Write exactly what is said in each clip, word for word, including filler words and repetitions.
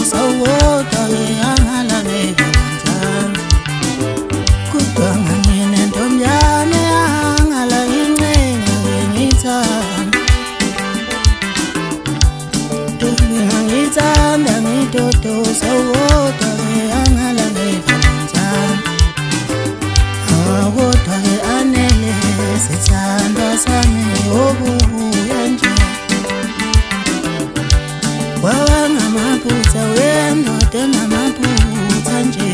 sawota ke angalale kanjani kodwa ngine ntombyane angala incenga ngithanda ntombi ngithanda ngitoto sawota ke angalale kanjani kodwa ke anele sithanda sami obuya nje wangamaphutha wendoda enamaphutha nje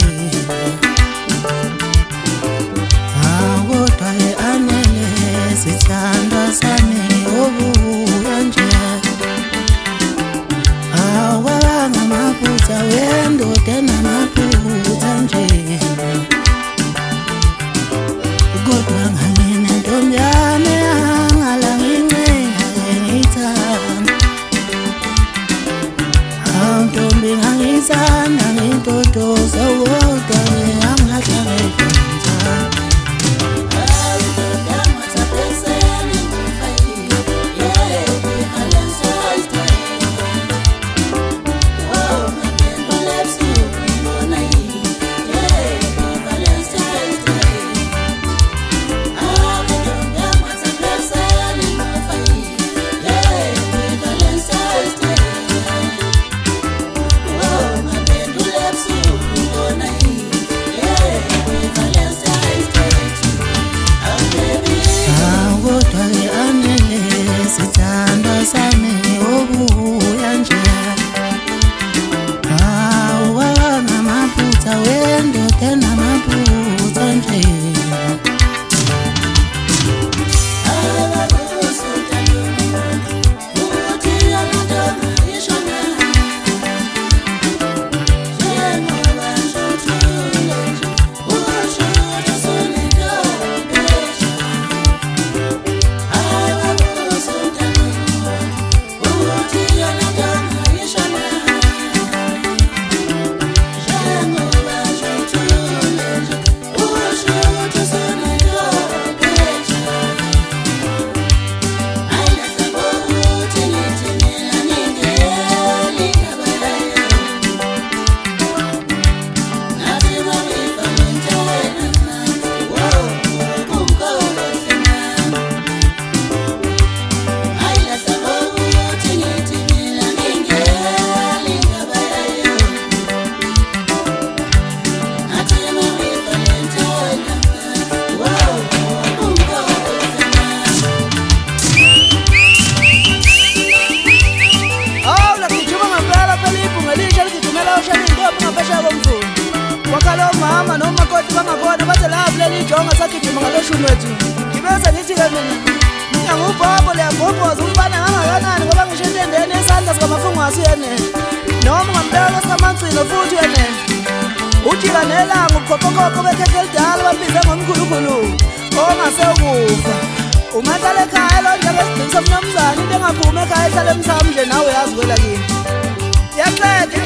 kodwa ke anele sithanda sami obuya nje wangamaphutha wendoda enamaphutha nje kodwa ngangine ntombyane angala ngincenga ngithanda ntombi ngangithanda ngitotoza wodwa angahlale kanjani sithanda sami obuya nje wangamaphutha wendoda enamaphutha nje mama nomakoti bangabona bathi lapho leli jonga sagijima ngaloshumi wethu ngibeza ngithi ke mina ngiyangubhobo leyabhobhoza umbane kangakanani ngoba ngisho entendeni esandla sikamafungwasi yene noma ngambeka samancino futhi yene ujika nelanga uqoqoqoqo bekhekhe lidala babize ngomkhulukhulu ongasekufa umahlala ekhaya lo nje besidisa mnumzane into engaphuma ekhaya ehlala emsamo nje nawe yazi kwela kini yaqeda